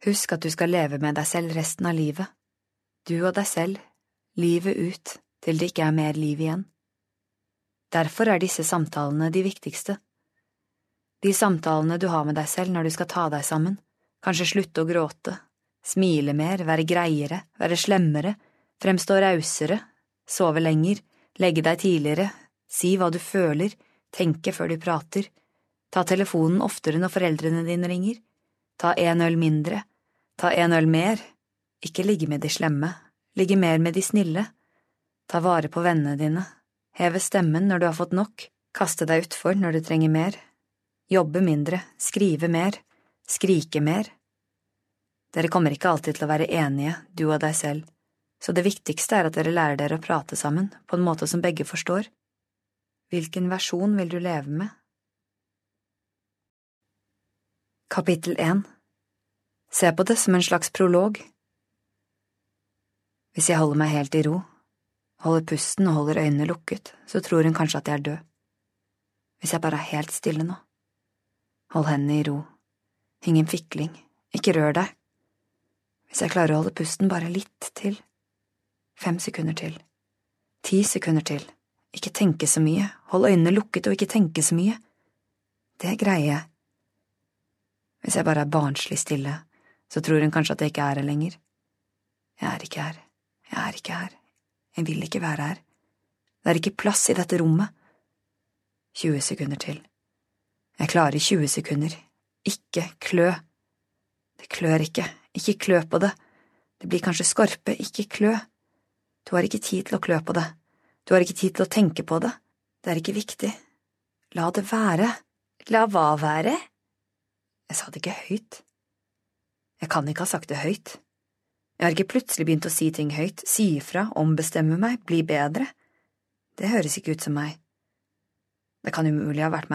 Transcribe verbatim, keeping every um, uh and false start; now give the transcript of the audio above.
Husk at du skal leve med deg selv resten av livet. Du og deg selv, livet ut, til det ikke er mer liv igjen. Derfor er disse samtalene de viktigste. De samtalene du har med deg selv når du skal ta deg sammen, kanskje slutte å gråte, smile mer, være greiere, være slemmere, fremstå rausere, sove lenger, legge deg tidligere, si hva du føler, tenke før du prater, ta telefonen oftere når foreldrene dine ringer, ta en øl mindre, ta en øl mer, ikke ligge med de slemme, ligge mer med de snille, ta vare på vennene dine, heve stemmen når du har fått nok, kaste deg utfor når du trenger mer, jobbe mindre, skrive mer, skrike mer. Dere kommer ikke alltid til å være enige, du og deg selv, så det viktigste er at dere lærer dere å prate sammen på en måte som begge forstår. Hvilken versjon vil du leve med? Kapittel én. Se på det som en slags prolog. Hvis jeg holder meg helt i ro, holder pusten og holder øynene lukket, så tror hun kanskje at jeg er død. Hvis jeg bare er helt stille nå. Hold hendene i ro. Ingen fikling. Ikke rør deg. Hvis jeg klarer å holde pusten bare litt til. Fem sekunder til. Ti sekunder til. Ikke tenke så mye. Hold øynene lukket og ikke tenke så mye. Det greier jeg. Hvis jeg bare er barnslig stille, så tror hun kanskje at jeg ikke er her lenger. Jeg er ikke her. Jeg er ikke her. Jeg vil ikke være her. Det er ikke plass i dette rommet. tjue sekunder til. Jeg klarer tjue sekunder. Ikke klø. Det klør ikke. Ikke klø på det. Det blir kanskje skorpe. Ikke klø. Du har ikke tid til å klø på det. Du har ikke tid til å tenke på det. Det er ikke viktig. La det være. La hva være? Jeg sa det ikke høyt. Jeg kan ikke ha sagt det høyt. Jeg har ikke plutselig begynt å si ting høyt, si ifra, ombestemme meg, bli bedre. Det høres ikke ut som meg. Det kan umulig ha vært meg